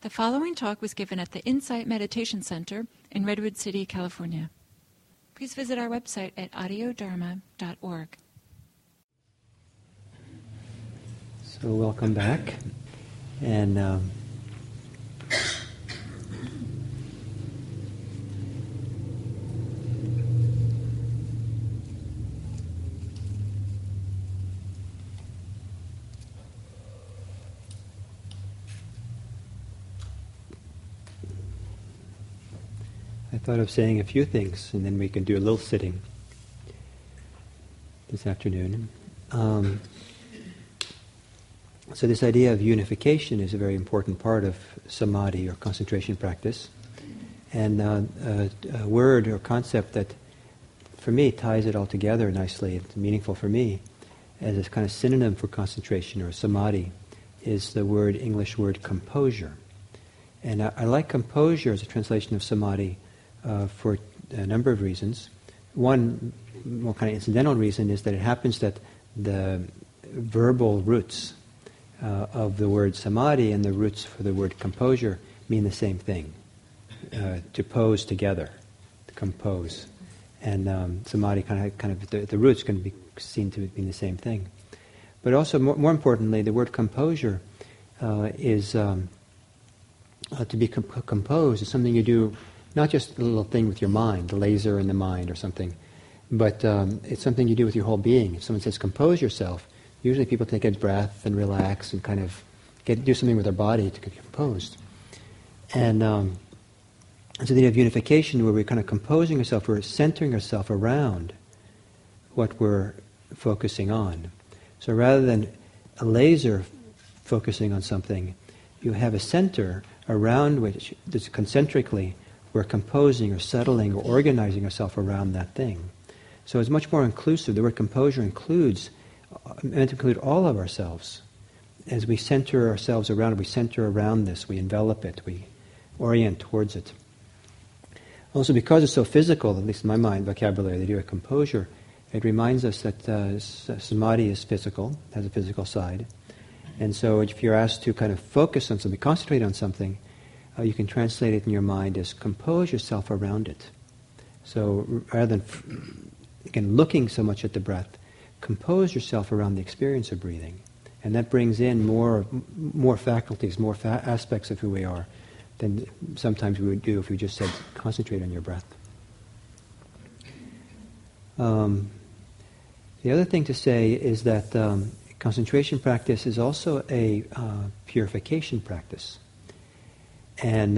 The following talk was given at the Insight Meditation Center in Redwood City, California. Please visit our website at audiodharma.org. So welcome back. And I thought of saying a few things, and then we can do a little sitting this afternoon. So this idea of unification is a very important part of samadhi or concentration practice. And a word or concept that, for me, ties it all together nicely, it's meaningful for me, as a kind of synonym for concentration or samadhi, is the English word composure. And I like composure as a translation of samadhi for a number of reasons. One more kind of incidental reason is that it happens that the verbal roots of the word samadhi and the roots for the word composure mean the same thing. To pose together, to compose. And samadhi kind of the roots can be seen to mean the same thing. But also, more importantly, the word composure is to be composed is something you do, not just a little thing with your mind, the laser in the mind or something, but it's something you do with your whole being. If someone says compose yourself, usually people take a breath and relax and kind of do something with their body to get composed. And so the idea of unification, where we're kind of composing ourselves, we're centering ourselves around what we're focusing on. So rather than a laser focusing on something, you have a center around which, just concentrically, we're composing or settling or organizing ourselves around that thing. So it's much more inclusive. The word composure meant to include all of ourselves. As we center ourselves around it, we center around this, we envelop it, we orient towards it. Also, because it's so physical, at least in my mind, vocabulary, the idea of composure, it reminds us that samadhi is physical, has a physical side. And so if you're asked to kind of focus on something, concentrate on something, you can translate it in your mind as compose yourself around it. So rather than, again, looking so much at the breath, compose yourself around the experience of breathing. And that brings in more faculties, more aspects of who we are than sometimes we would do if we just said, concentrate on your breath. The other thing to say is that concentration practice is also a purification practice. And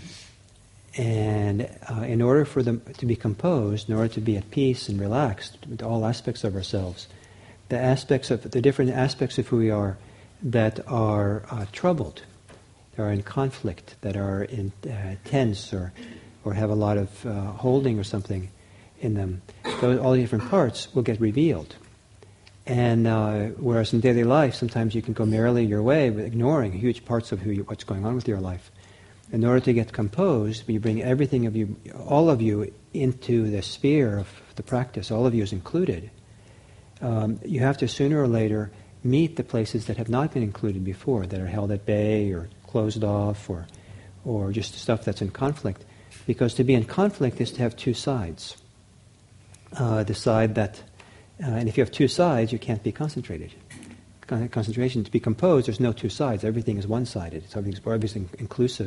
in order for them to be composed, in order to be at peace and relaxed with all aspects of ourselves, the different aspects of who we are that are troubled, that are in conflict, that are tense or have a lot of holding or something in them, all the different parts will get revealed. And whereas in daily life, sometimes you can go merrily your way, but ignoring huge parts of what's going on with your life. In order to get composed, you bring everything of you, all of you, into the sphere of the practice. All of you is included. You have to sooner or later meet the places that have not been included before, that are held at bay or closed off, or just stuff that's in conflict. Because to be in conflict is to have two sides. The side that, and if you have two sides, you can't be concentrated. Concentration, to be composed, there's no two sides. Everything is one-sided. It's everything inclusive.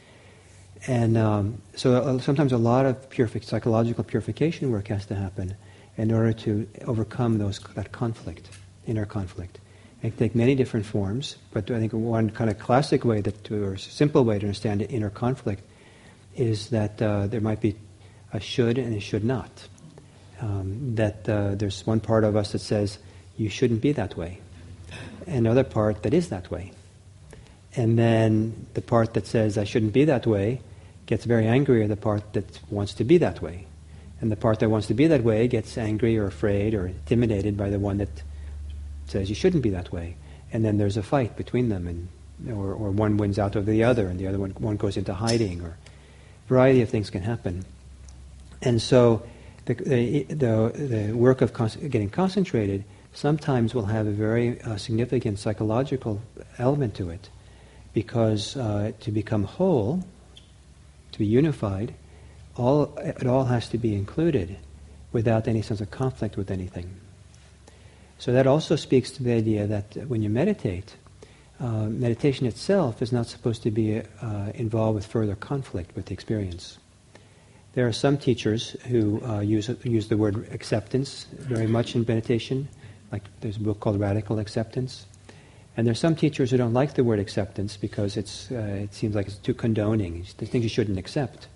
And so sometimes a lot of psychological purification work has to happen in order to overcome that conflict, inner conflict. It can take many different forms, but I think one kind of classic way or simple way to understand inner conflict is that there might be a should and a should not. There's one part of us that says, you shouldn't be that way. Another part that is that way. And then the part that says, I shouldn't be that way, gets very angry at the part that wants to be that way. And the part that wants to be that way gets angry or afraid or intimidated by the one that says you shouldn't be that way. And then there's a fight between them, or one wins out over the other, and the other one goes into hiding, or a variety of things can happen. And so the work of getting concentrated sometimes will have a very significant psychological element to it. because to become whole, to be unified, it all has to be included without any sense of conflict with anything. So that also speaks to the idea that when you meditate, meditation itself is not supposed to be involved with further conflict with the experience. There are some teachers who use the word acceptance very much in meditation, like there's a book called Radical Acceptance. And there's some teachers who don't like the word acceptance because it seems like it's too condoning. There's things you shouldn't accept.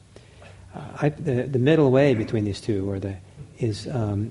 The middle way between these two is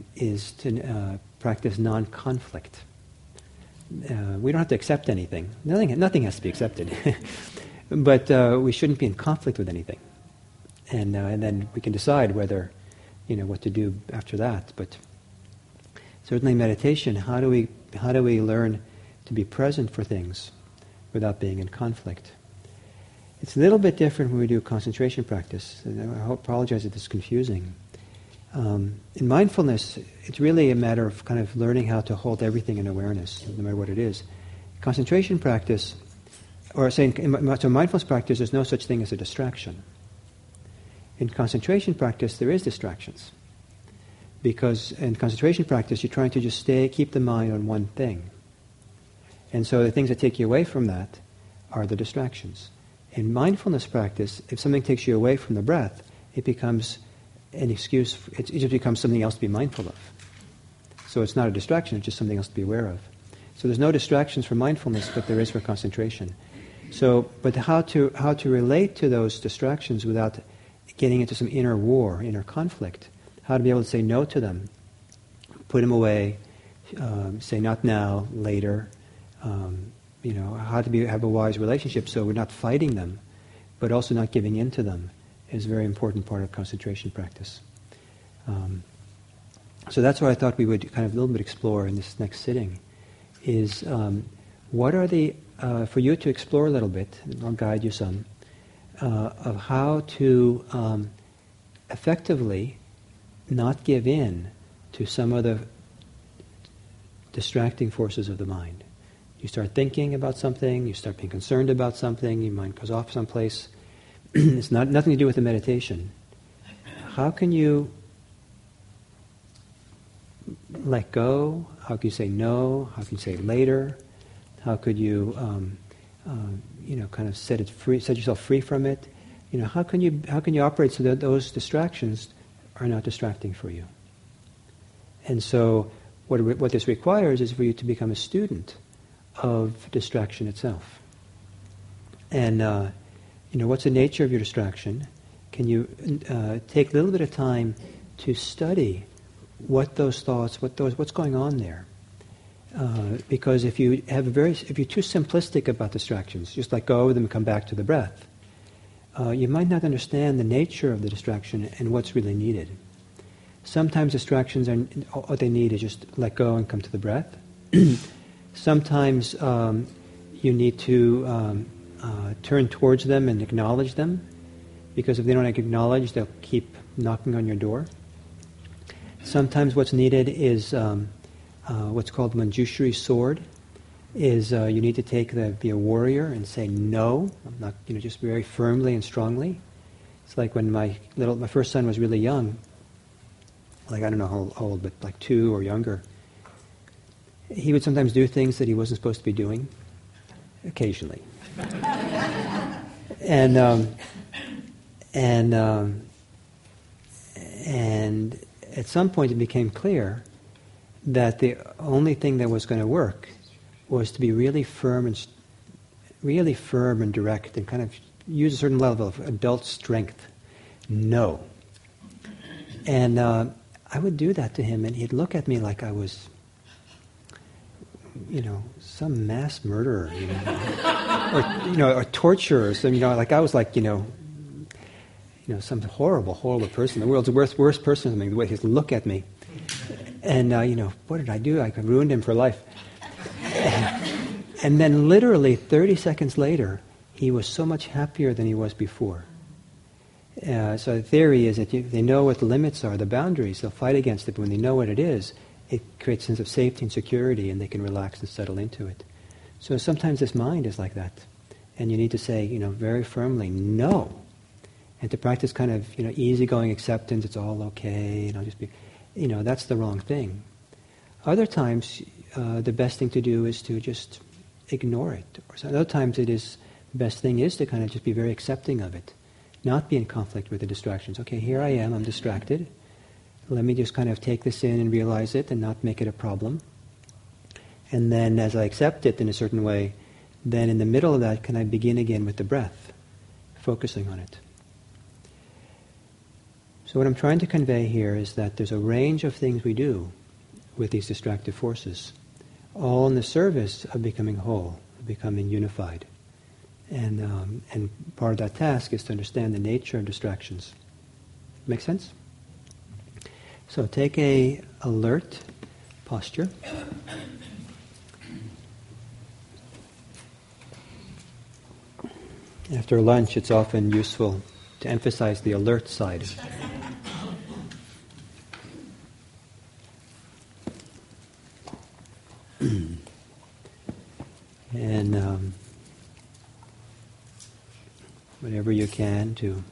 to practice non-conflict. We don't have to accept anything. Nothing has to be accepted. But we shouldn't be in conflict with anything. And then we can decide whether, what to do after that. But certainly meditation, how do we learn to be present for things without being in conflict? It's a little bit different when we do concentration practice. And I apologize if this is confusing. In mindfulness, it's really a matter of kind of learning how to hold everything in awareness, no matter what it is. Concentration practice, or saying, so mindfulness practice, there's no such thing as a distraction. In concentration practice, there is distractions. Because in concentration practice, you're trying to just keep the mind on one thing. And so the things that take you away from that are the distractions. In mindfulness practice, if something takes you away from the breath, it becomes an excuse, it just becomes something else to be mindful of. So it's not a distraction, it's just something else to be aware of. So there's no distractions for mindfulness, but there is for concentration. So, but how to relate to those distractions without getting into some inner war, inner conflict, how to be able to say no to them, put them away, say not now, later, how to have a wise relationship so we're not fighting them, but also not giving in to them is a very important part of concentration practice. So that's what I thought we would kind of a little bit explore in this next sitting, is what are for you to explore a little bit, I'll guide you some, of how to effectively not give in to some of the distracting forces of the mind. You start thinking about something, you start being concerned about something, your mind goes off someplace. It's nothing to do with the meditation. How can you let go? How can you say no? How can you say later? How could you, kind of set yourself free from it? How can you operate so that those distractions are not distracting for you? And so, what this requires is for you to become a student of distraction itself. And what's the nature of your distraction? Can you take a little bit of time to study what those thoughts, what's going on there? Because if you're too simplistic about distractions, just let go of them and come back to the breath, you might not understand the nature of the distraction and what's really needed. Sometimes distractions all they need is just let go and come to the breath. Sometimes you need to turn towards them and acknowledge them, because if they don't acknowledge, they'll keep knocking on your door. Sometimes what's needed is what's called Manjushri sword. Is you need to be a warrior and say no. I'm not, just very firmly and strongly. It's like when my first son was really young, like I don't know how old, but like 2 or younger. He would sometimes do things that he wasn't supposed to be doing, occasionally. And at some point it became clear that the only thing that was going to work was to be really firm and direct and kind of use a certain level of adult strength. No. And I would do that to him, and he'd look at me like I was, some mass murderer, or torturer, like I was like, some horrible, horrible person, the world's worst person or something, the way he'd look at me. And, what did I do? I ruined him for life. And then literally 30 seconds later, he was so much happier than he was before. So the theory is that they know what the limits are, the boundaries, they'll fight against it, but when they know what it is, it creates a sense of safety and security, and they can relax and settle into it. So sometimes this mind is like that. And you need to say, very firmly, no. And to practice kind of, easygoing acceptance, it's all okay, just be, that's the wrong thing. Other times, the best thing to do is to just ignore it. Or other times the best thing is to kind of just be very accepting of it. Not be in conflict with the distractions. Okay, here I am, I'm distracted. Let me just kind of take this in and realize it and not make it a problem. And then as I accept it in a certain way, then in the middle of that, can I begin again with the breath, focusing on it. So what I'm trying to convey here is that there's a range of things we do with these distractive forces, all in the service of becoming whole, of becoming unified. And part of that task is to understand the nature of distractions. Make sense? So take a alert posture. After lunch, it's often useful to emphasize the alert side. And whatever you can to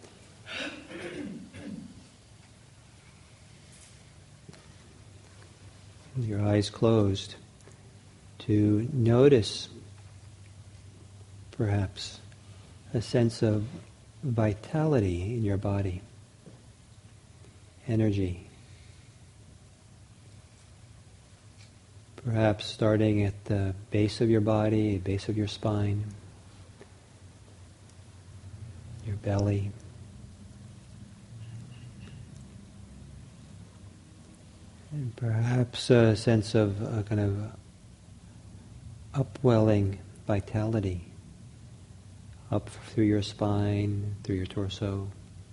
your eyes closed, to notice perhaps a sense of vitality in your body, energy. Perhaps starting at the base of your body, base of your spine, your belly. And perhaps a sense of a kind of upwelling vitality up through your spine, through your torso.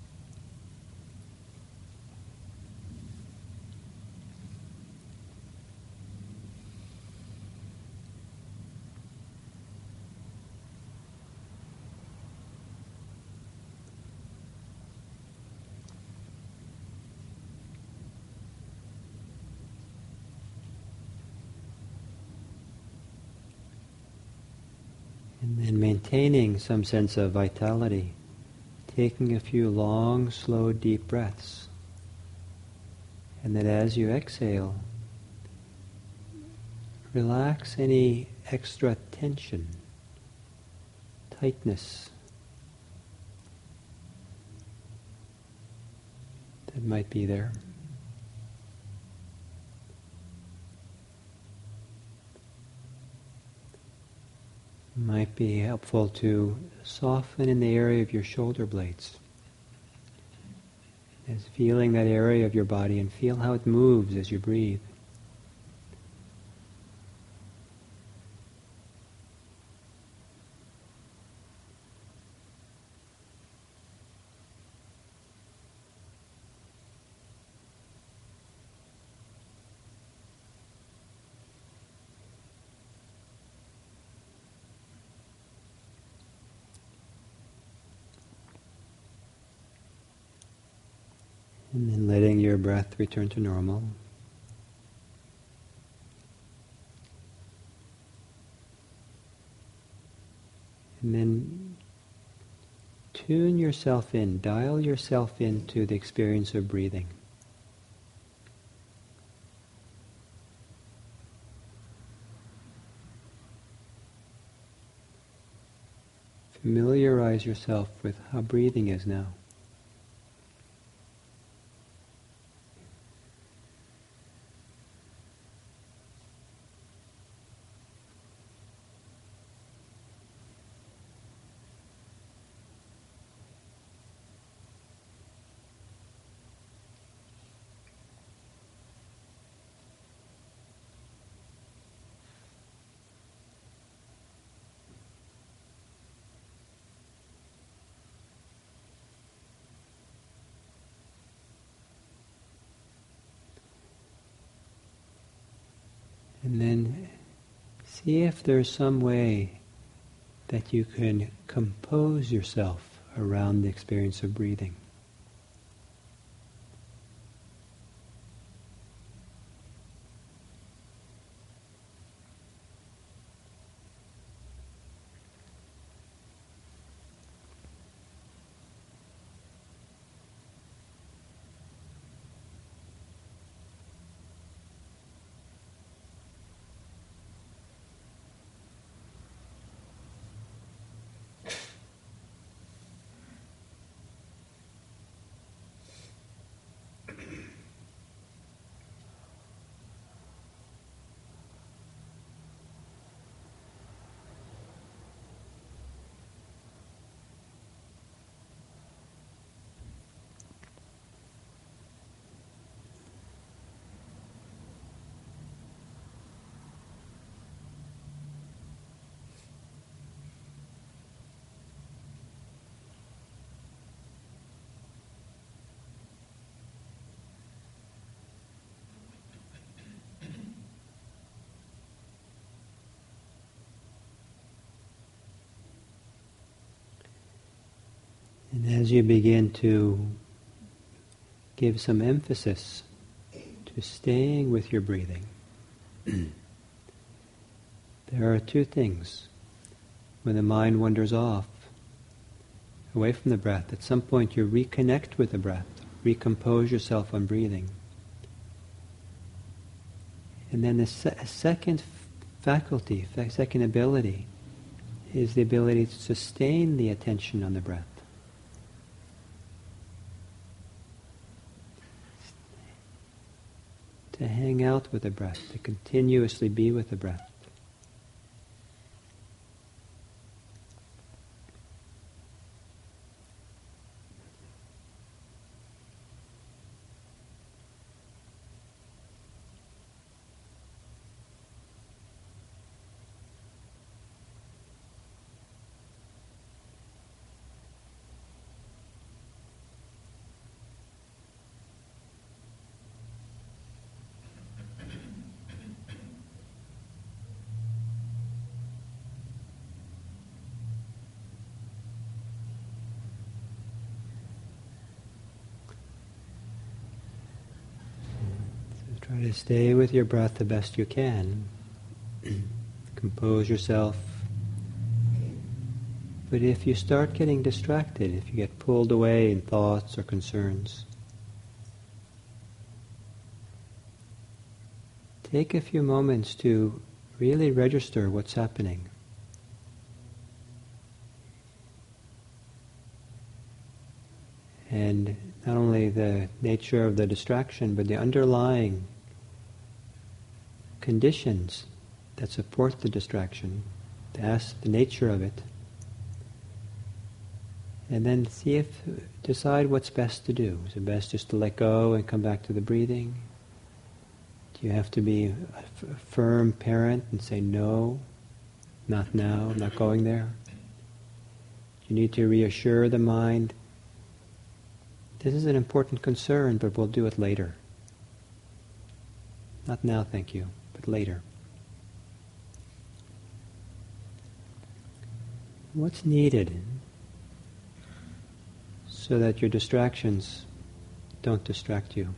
And then maintaining some sense of vitality, taking a few long, slow, deep breaths. And then as you exhale, relax any extra tension, tightness that might be there. Might be helpful to soften in the area of your shoulder blades. As feeling that area of your body and feel how it moves as you breathe. And then letting your breath return to normal. And then tune yourself in, dial yourself into the experience of breathing. Familiarize yourself with how breathing is now. And then see if there's some way that you can compose yourself around the experience of breathing. And as you begin to give some emphasis to staying with your breathing, there are two things. When the mind wanders off, away from the breath, at some point you reconnect with the breath, recompose yourself on breathing. And then the second faculty, second ability, is the ability to sustain the attention on the breath. To hang out with the breath, to continuously be with the breath. Try to stay with your breath the best you can. Compose yourself. But if you start getting distracted, if you get pulled away in thoughts or concerns, take a few moments to really register what's happening. And not only the nature of the distraction, but the underlying conditions that support the distraction, to ask the nature of it, and then decide what's best to do. Is it best just to let go and come back to the breathing? Do you have to be a firm parent and say, no, not now, I'm not going there? You need to reassure the mind, this is an important concern, but we'll do it later. Not now, thank you, but later. What's needed so that your distractions don't distract you?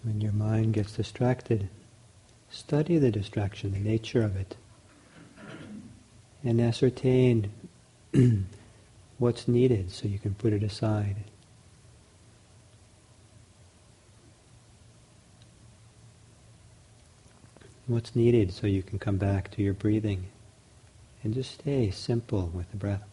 When your mind gets distracted, study the distraction, the nature of it, and ascertain what's needed so you can put it aside. What's needed so you can come back to your breathing and just stay simple with the breath.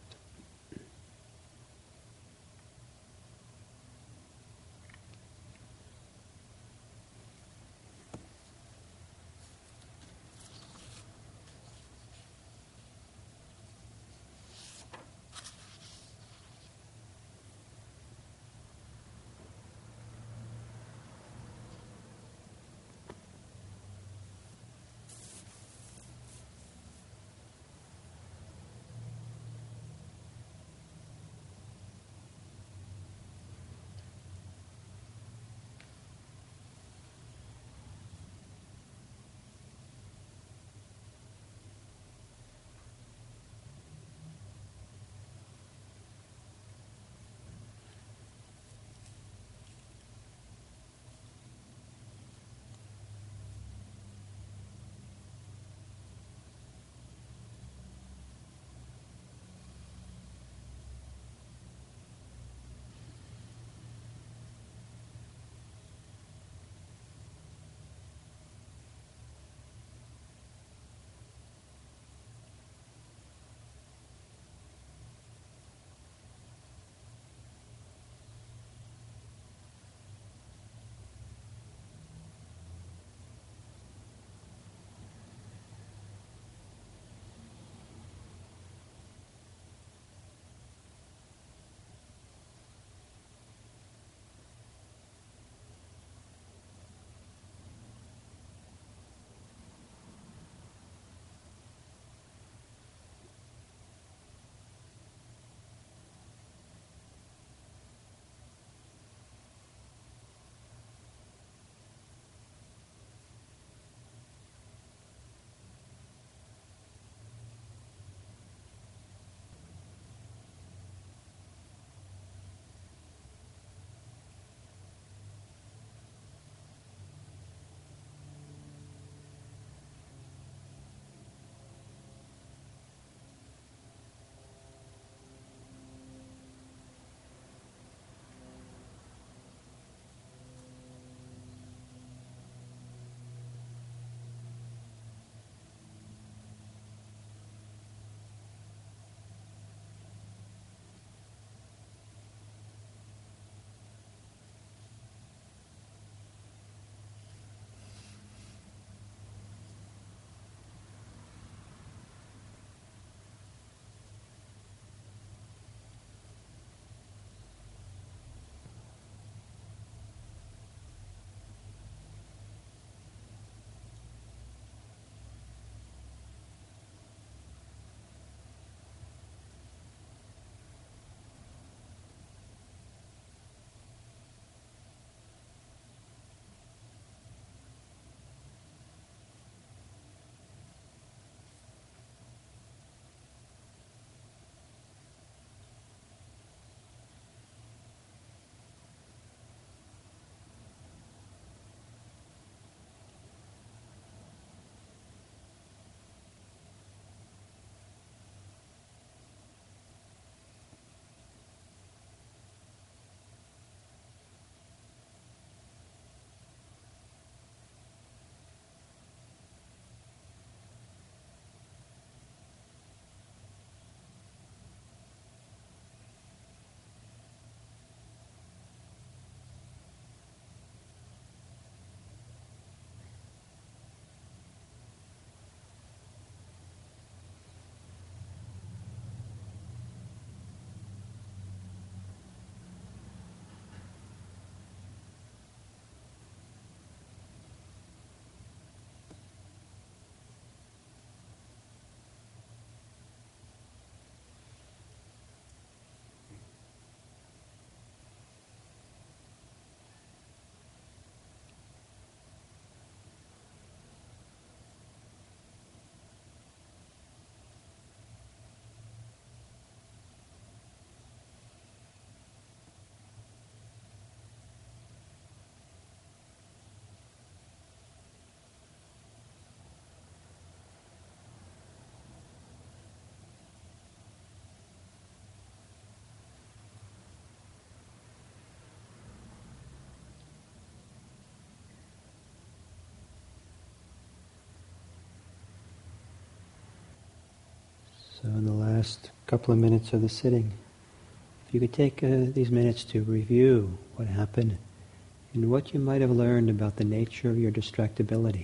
So in the last couple of minutes of the sitting, if you could take these minutes to review what happened and what you might have learned about the nature of your distractibility.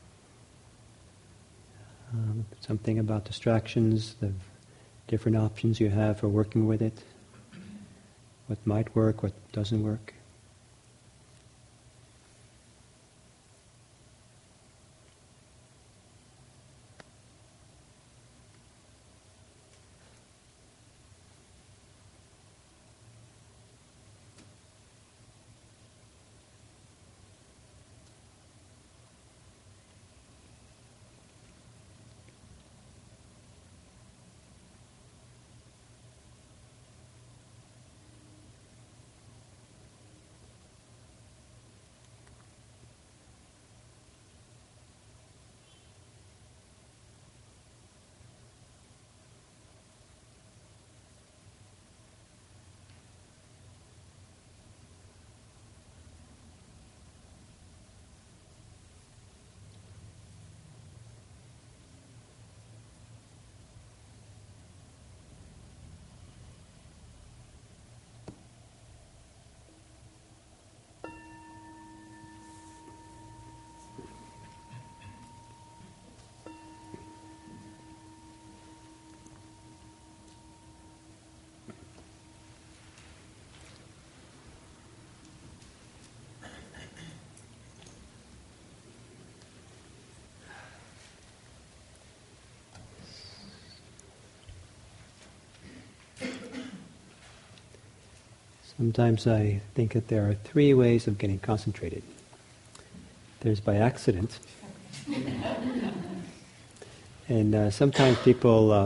Something about distractions, the different options you have for working with it, what might work, what doesn't work. Sometimes I think that there are three ways of getting concentrated. There's by accident. And sometimes people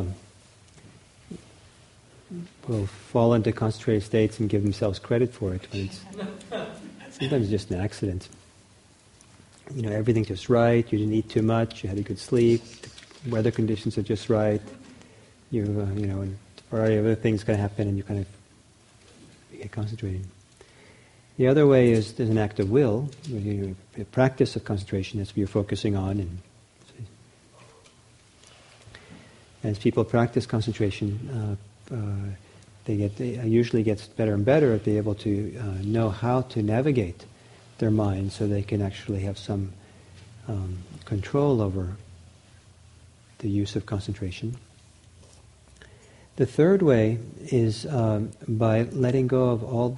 will fall into concentrated states and give themselves credit for it. When sometimes it's just an accident. You know, everything's just right, you didn't eat too much, you had a good sleep, the weather conditions are just right, and a variety of other things can happen and you kind of get concentrated. The other way is there's an act of will, a practice of concentration. That's what you're focusing on. And as people practice concentration, they usually gets better and better at being able to know how to navigate their mind, so they can actually have some control over the use of concentration. The third way is by letting go of all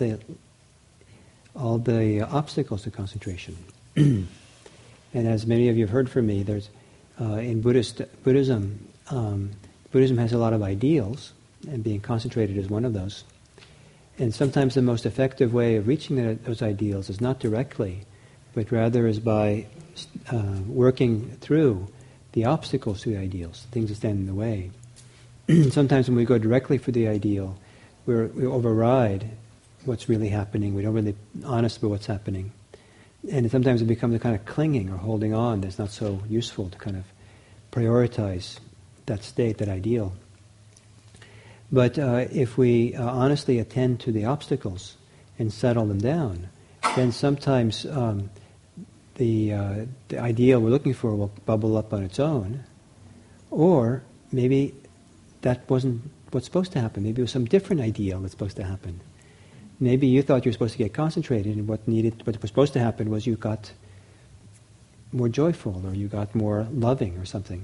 the obstacles to concentration. And as many of you have heard from me, there's in Buddhism, Buddhism has a lot of ideals, and being concentrated is one of those. And sometimes the most effective way of reaching those ideals is not directly, but rather is by working through the obstacles to the ideals, things that stand in the way. Sometimes when we go directly for the ideal, we override what's really happening. We don't really honest about what's happening. And sometimes it becomes a kind of clinging or holding on that's not so useful to kind of prioritize that state, that ideal. But if we honestly attend to the obstacles and settle them down, then sometimes the ideal we're looking for will bubble up on its own, or maybe that wasn't what's supposed to happen. Maybe it was some different ideal that's supposed to happen. Maybe you thought you were supposed to get concentrated, and what was supposed to happen was you got more joyful, or you got more loving, or something.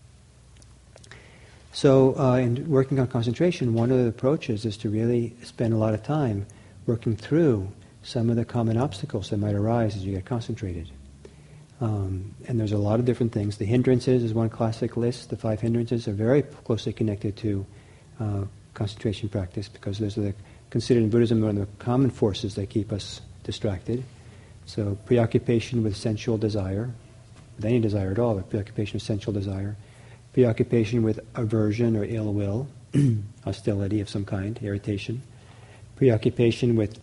So in working on concentration, one of the approaches is to really spend a lot of time working through some of the common obstacles that might arise as you get concentrated. And there's a lot of different things. The hindrances is one classic list. The 5 hindrances are very closely connected to concentration practice, because those are considered in Buddhism one of the common forces that keep us distracted. So preoccupation with sensual desire, with any desire at all, but preoccupation with sensual desire, preoccupation with aversion or ill will, hostility of some kind, irritation, preoccupation with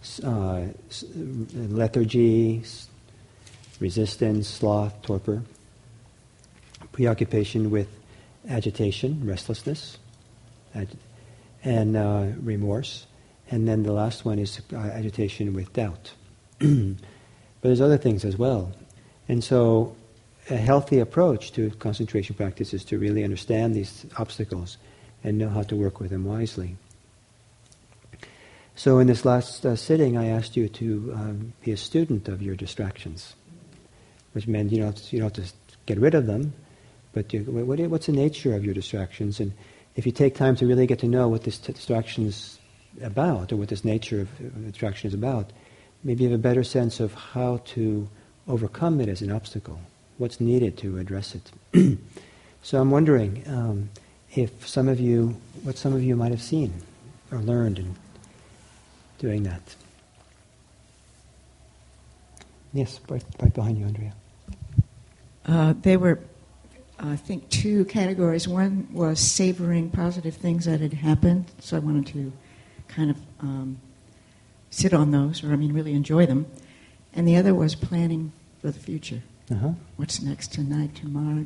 lethargy, resistance, sloth, torpor, preoccupation with agitation, restlessness, and remorse, and then the last one is agitation with doubt. But there's other things as well. And so a healthy approach to concentration practice is to really understand these obstacles and know how to work with them wisely. So in this last sitting, I asked you to be a student of your distractions, which meant you don't have to get rid of them, but what's the nature of your distractions? And if you take time to really get to know what this distraction is about, or what this nature of distraction is about, maybe you have a better sense of how to overcome it as an obstacle, what's needed to address it. So I'm wondering what some of you might have seen or learned in doing that. Yes, right behind you, Andrea. They were, I think, two categories. One was savoring positive things that had happened, so I wanted to kind of sit on those, really enjoy them. And the other was planning for the future. Uh-huh. What's next tonight, tomorrow,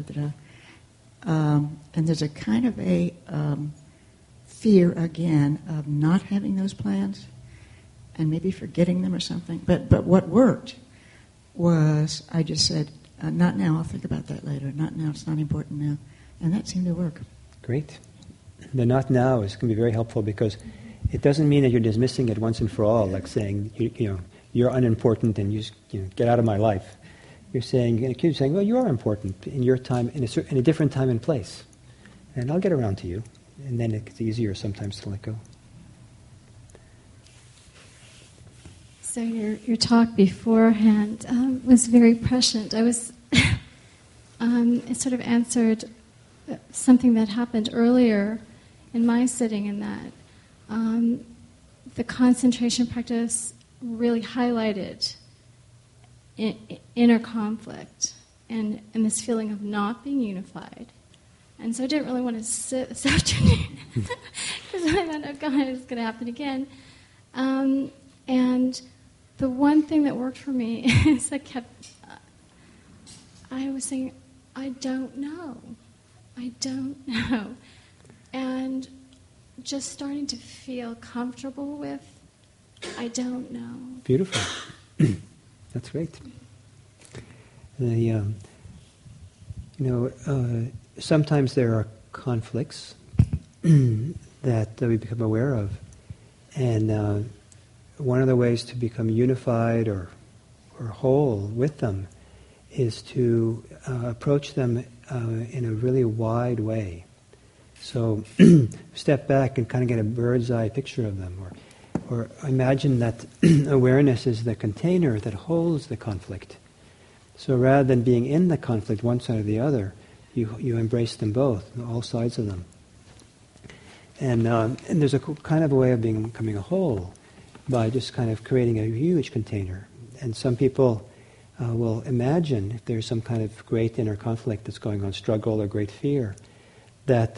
and there's a kind of a fear, again, of not having those plans and maybe forgetting them or something. But what worked was I just said, not now, I'll think about that later. Not now, it's not important now. And that seemed to work. Great. The not now can be very helpful because it doesn't mean that you're dismissing it once and for all, like saying, you're unimportant and you get out of my life. You're saying, well, you are important in your time, in a different time and place. And I'll get around to you. And then it's easier sometimes to let go. So your talk beforehand was very prescient. I was, it sort of answered something that happened earlier in my sitting, in that the concentration practice really highlighted inner conflict and this feeling of not being unified. And so I didn't really want to sit this afternoon because I thought, oh God, it's going to happen again. And the one thing that worked for me is I was saying, I don't know. And just starting to feel comfortable with, I don't know. Beautiful. That's great. Sometimes there are conflicts that we become aware of, and one of the ways to become unified or whole with them is to approach them in a really wide way. So step back and kind of get a bird's eye picture of them, or imagine that awareness is the container that holds the conflict. So rather than being in the conflict, one side or the other, you embrace them both, all sides of them. And there's a kind of a way of becoming a whole by just kind of creating a huge container. And some people will imagine, if there's some kind of great inner conflict that's going on, struggle or great fear, that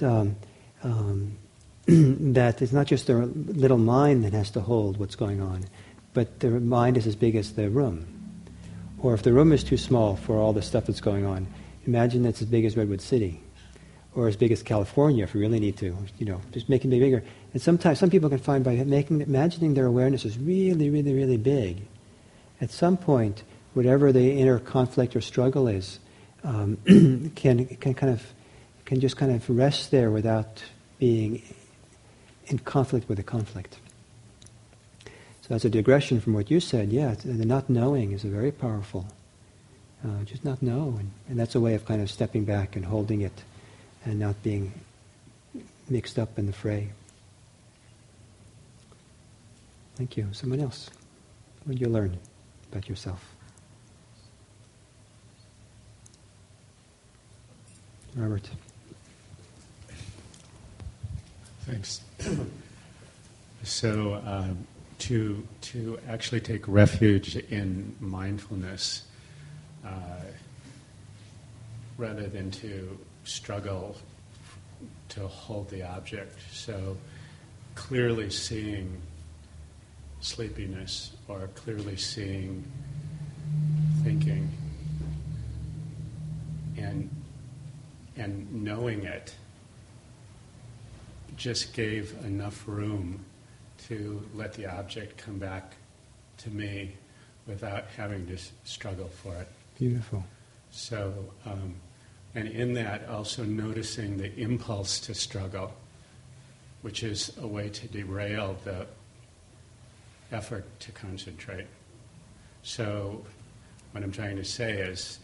that it's not just their little mind that has to hold what's going on, but their mind is as big as the room. Or if the room is too small for all the stuff that's going on, imagine it's as big as Redwood City, or as big as California if we really need to, just make it bigger. And sometimes some people can find by imagining their awareness is really, really, really big, at some point, whatever the inner conflict or struggle is, can just kind of rest there without being in conflict with the conflict. So as a digression from what you said, the not knowing is a very powerful. Just not know, and that's a way of kind of stepping back and holding it, and not being mixed up in the fray. Thank you. Someone else. What did you learn about yourself? Robert. Thanks. So to actually take refuge in mindfulness rather than to struggle to hold the object. So clearly seeing sleepiness or clearly seeing thinking and knowing it just gave enough room to let the object come back to me without having to struggle for it. Beautiful. So, and in that also noticing the impulse to struggle which is a way to derail the effort to concentrate. So what I'm trying to say is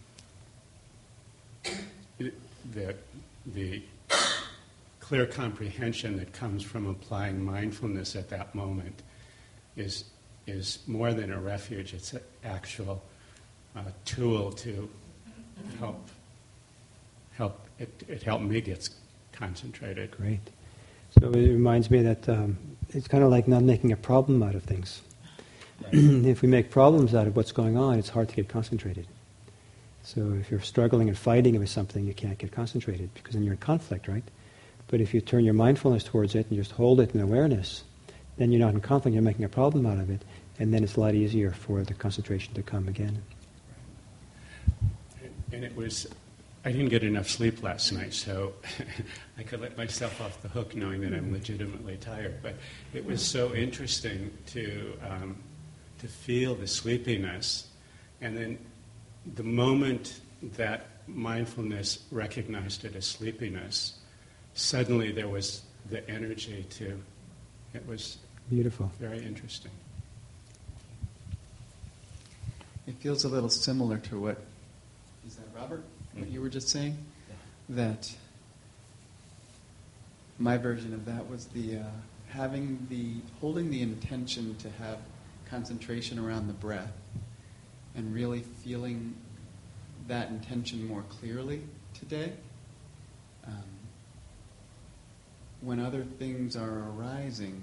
the clear comprehension that comes from applying mindfulness at that moment is more than a refuge. It's an actual tool to help. It helped me get concentrated. Great. So it reminds me that it's kind of like not making a problem out of things. Right. If we make problems out of what's going on, it's hard to get concentrated. So if you're struggling and fighting with something, you can't get concentrated because then you're in conflict, right? But if you turn your mindfulness towards it and just hold it in awareness, then you're not in conflict, you're making a problem out of it, and then it's a lot easier for the concentration to come again. And I didn't get enough sleep last night, so I could let myself off the hook knowing that I'm legitimately tired. But it was so interesting to feel the sleepiness, and then the moment that mindfulness recognized it as sleepiness, suddenly there was the energy to. It was beautiful, very interesting. It feels a little similar to what is that, Robert? What you were just saying? Yeah. That my version of that was the holding the intention to have concentration around the breath and really feeling that intention more clearly today. When other things are arising,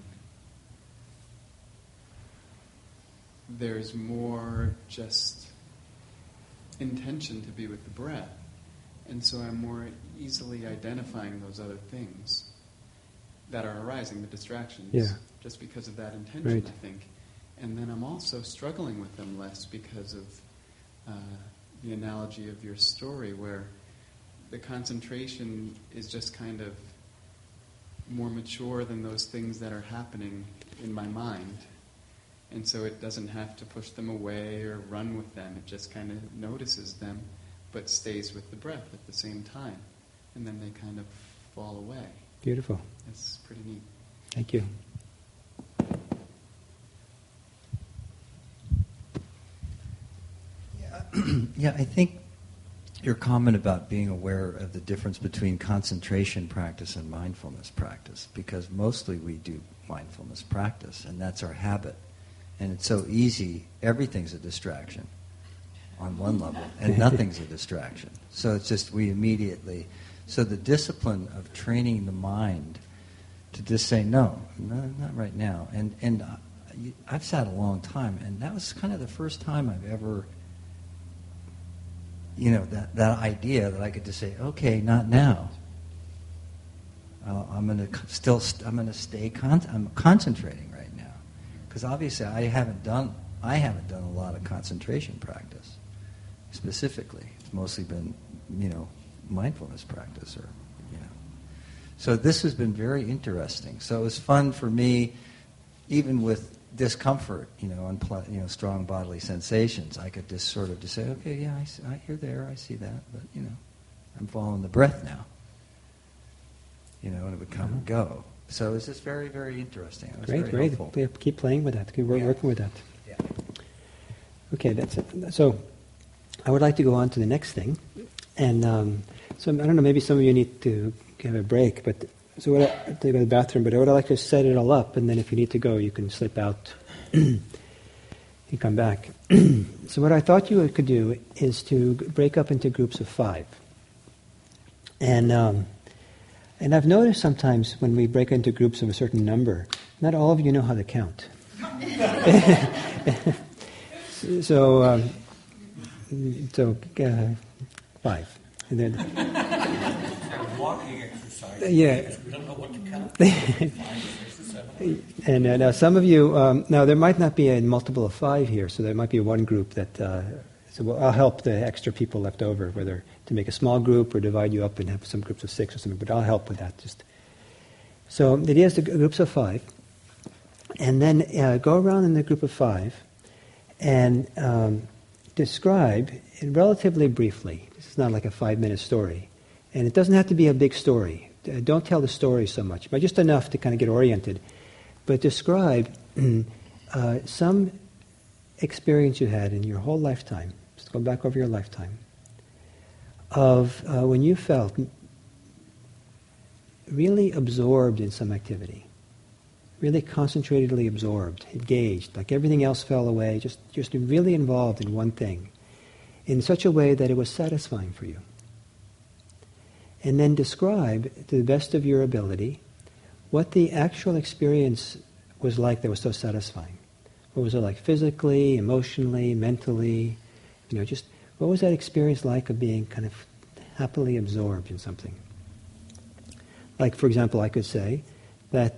there's more just intention to be with the breath. And so I'm more easily identifying those other things that are arising, the distractions, just because of that intention, right. I think. And then I'm also struggling with them less because of the analogy of your story, where the concentration is just kind of more mature than those things that are happening in my mind. And so it doesn't have to push them away or run with them. It just kind of notices them, but stays with the breath at the same time. And then they kind of fall away. Beautiful. It's pretty neat. Thank you. Yeah, I think your comment about being aware of the difference between concentration practice and mindfulness practice, because mostly we do mindfulness practice, and that's our habit. And it's so easy, everything's a distraction on one level, and nothing's a distraction. So it's just so the discipline of training the mind to just say, no, not right now. And I've sat a long time, and that was kind of the first time I've ever, that idea that I could just say, okay, not now. I'm concentrating right now. Because obviously I haven't done a lot of concentration practice specifically. It's mostly been, mindfulness practice So this has been very interesting. So it was fun for me, even with discomfort, strong bodily sensations. I could just sort of just say, okay, yeah, I hear there, I see that, but I'm following the breath now. And it would come and go. So it was just very, very interesting. It was very helpful. Yeah, keep playing with that. Keep working with that. Yeah. Okay, that's it. So I would like to go on to the next thing. And so I don't know, maybe some of you need to have a break, but so to go to the bathroom, but I would like to set it all up, and then if you need to go, you can slip out and come back. So what I thought you could do is to break up into groups of 5. And I've noticed sometimes when we break into groups of a certain number, not all of you know how to count. So 5. And then, walking exercise. Yeah. We don't know what to count. 5, 6, 7. And now some of you, now there might not be a multiple of 5 here, so there might be one group that, so I'll help the extra people left over, whether to make a small group or divide you up and have some groups of 6 or something, but I'll help with that. So the idea is the groups of 5, and then go around in the group of 5 and describe, relatively briefly, this is not like a 5-minute story, and it doesn't have to be a big story, don't tell the story so much, but just enough to kind of get oriented. But describe some experience you had in your whole lifetime, just go back over your lifetime, of when you felt really absorbed in some activity, really concentratedly absorbed, engaged, like everything else fell away, just really involved in one thing, in such a way that it was satisfying for you. And then describe, to the best of your ability, what the actual experience was like that was so satisfying. What was it like physically, emotionally, mentally? Just what was that experience like of being kind of happily absorbed in something? Like, for example, I could say that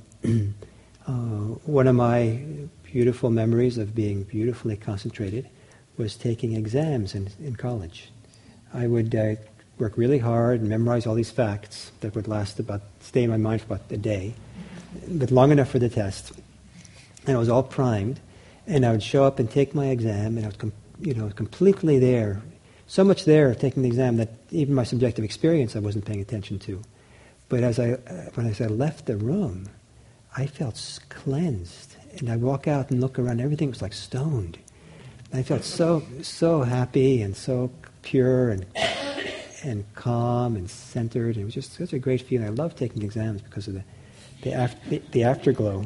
one of my beautiful memories of being beautifully concentrated was taking exams in college. I would work really hard and memorize all these facts that would stay in my mind for about a day, but long enough for the test. And I was all primed, and I would show up and take my exam, and I was completely there, so much there taking the exam that even my subjective experience I wasn't paying attention to. But when I left the room, I felt cleansed, and I'd walk out and look around, everything was like stoned. And I felt so happy and so pure and calm and centered. It was just such a great feeling. I love taking exams because of the afterglow.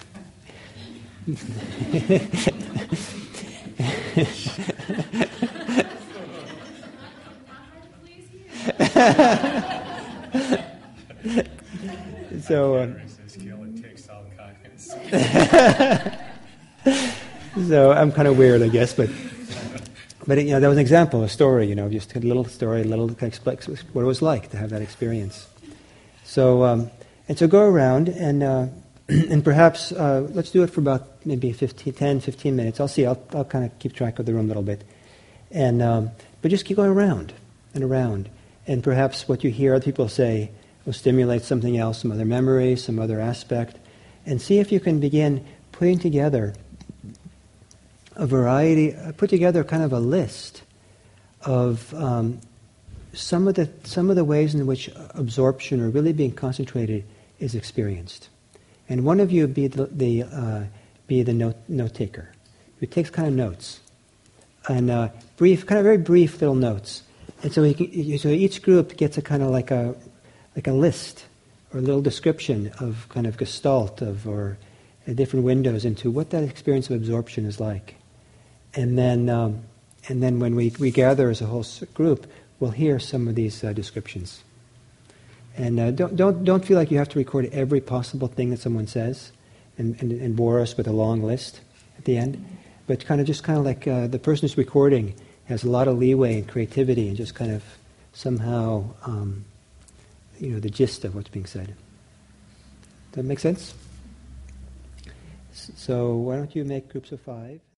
So I'm kind of weird, I guess, but that was an example, a story, just a little story, a little explains what it was like to have that experience. So go around and perhaps let's do it for about maybe 10, 15 minutes. I'll see. I'll kind of keep track of the room a little bit, but just keep going around and around, and perhaps what you hear other people say will stimulate something else, some other memory, some other aspect, and see if you can begin putting together a variety, put together kind of a list of some of the ways in which absorption or really being concentrated is experienced. And one of you be the note taker, who takes kind of notes, and very brief little notes. And so each group gets a kind of like a list or a little description of kind of gestalt or different windows into what that experience of absorption is like. And then when we gather as a whole group, we'll hear some of these descriptions. And don't feel like you have to record every possible thing that someone says and bore us with a long list at the end. But kind of like the person who's recording has a lot of leeway and creativity and just kind of somehow the gist of what's being said. Does that make sense? So why don't you make groups of 5?